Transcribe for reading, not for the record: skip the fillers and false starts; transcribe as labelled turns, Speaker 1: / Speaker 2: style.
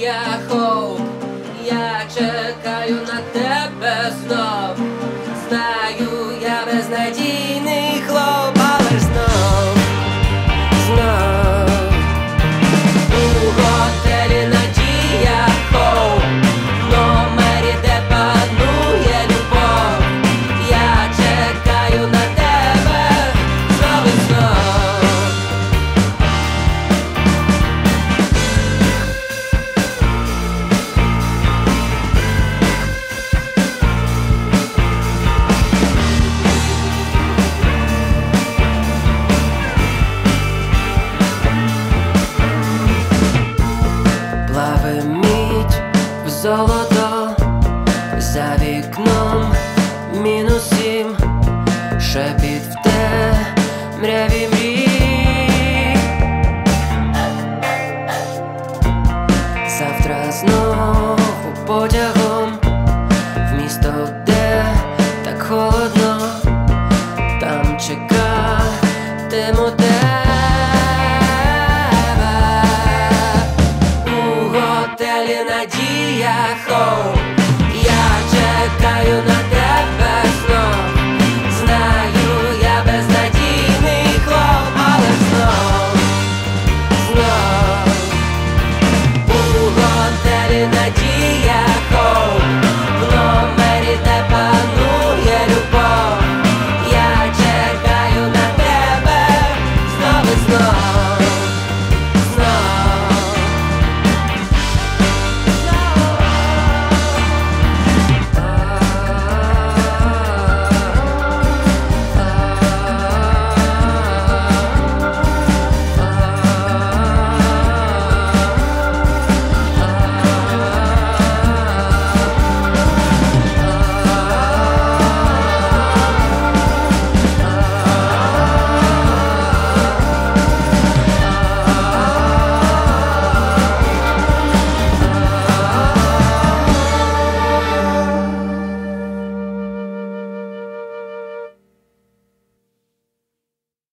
Speaker 1: надія, хоуп. Я чекаю на тебе знов. Знаю, я безнадійний хлоп, але ж знов у готелі надія, хоуп. В номері, де панує любов. Я чекаю на тебе знов і знов. Плаве мідь в золото, за вікном -7, шепіт в темряві мрій. Завтра знову потягом в місто, де так холодно, там чекатиму тебе. У готелі надія, хоуп.